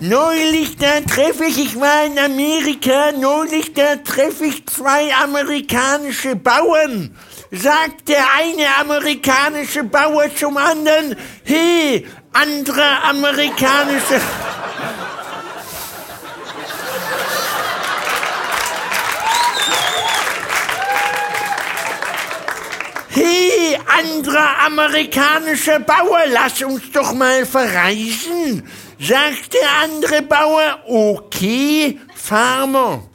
Ich war in Amerika, neulich, da treffe ich zwei amerikanische Bauern. Sagt der eine amerikanische Bauer zum anderen, hey, anderer amerikanische... Hey, anderer amerikanischer Bauer, lass uns doch mal verreisen. Sagt der andere Bauer, okay, Farmer.